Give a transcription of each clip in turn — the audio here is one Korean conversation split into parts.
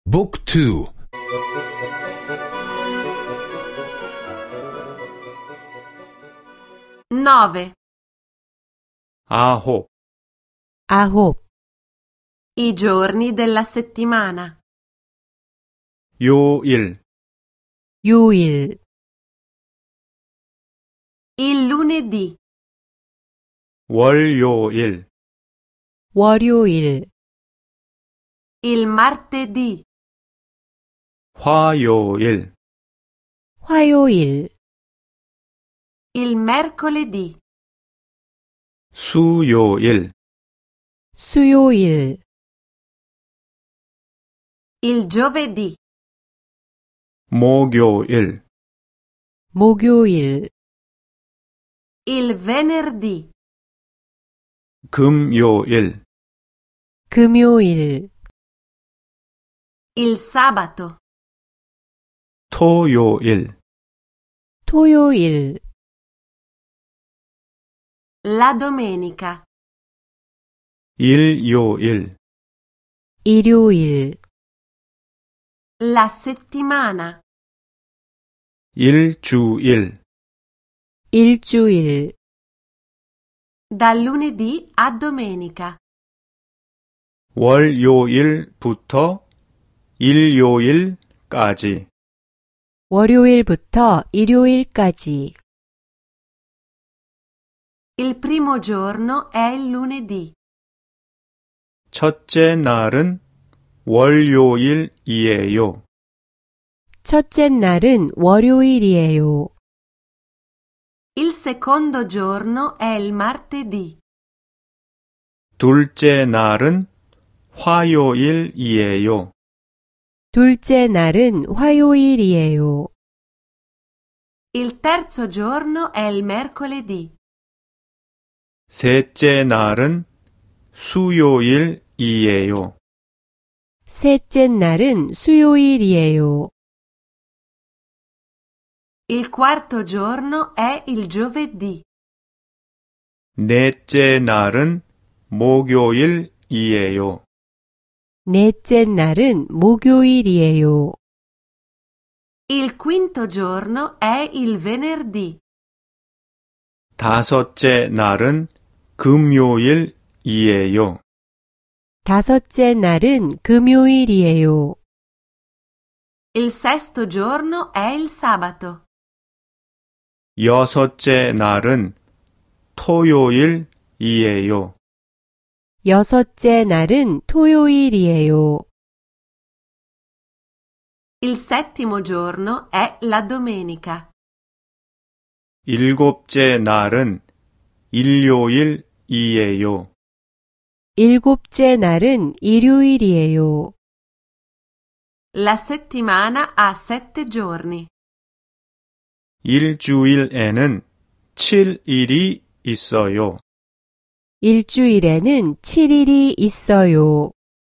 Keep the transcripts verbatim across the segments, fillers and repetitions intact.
บุ๊กทู nove. 아홉. 아홉. I giorni della settimana. 요일. 요일. Il lunedì. 월요일. 월요일. Il martedì. 화요일. 화요일. Il mercoledì. 수요일. 수요일. Il giovedì. 목요일. 목요일. Il venerdì. 금요일. 금요일. Il sabato. 토요일. 토요일. La domenica. 일요일. 일요일. La settimana. 일주일. 일주일. Dal lunedì a domenica. 월요일부터 일요일까지. 월요일부터 일요일까지. Il primo giorno è il lunedì. 첫째 날은 월요일이에요. 첫째 날은 월요일이에요. Il secondo giorno è il martedì. 둘째 날은 화요일이에요. 둘째 날은 화요일이에요. Il terzo giorno è il mercoledì. 셋째 날은 수요일이에요. 셋째 날은 수요일이에요. Il quarto giorno è il giovedì. 넷째 날은 목요일이에요. 넷째 날은 목요일이에요. Il quinto giorno è il venerdì. 다섯째 날은 금요일이에요. 다섯째 날은 금요일이에요. Il sesto giorno è il sabato. 여섯째 날은 토요일이에요. 여섯째 날은 토요일이에요. Il settimo giorno è la domenica. 일곱째 날은 일요일이에요. 일곱째 날은 일요일이에요. La settimana ha sette giorni. 일주일에는 칠 일이 있어요. 일주일에는 칠 일이 있어요.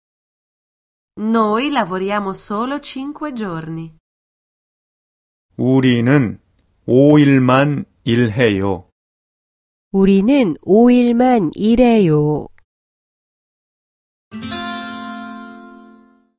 Noi lavoriamo solo cinque giorni. 우리는 오 일만 일해요. 우리는 오 일만 일해요.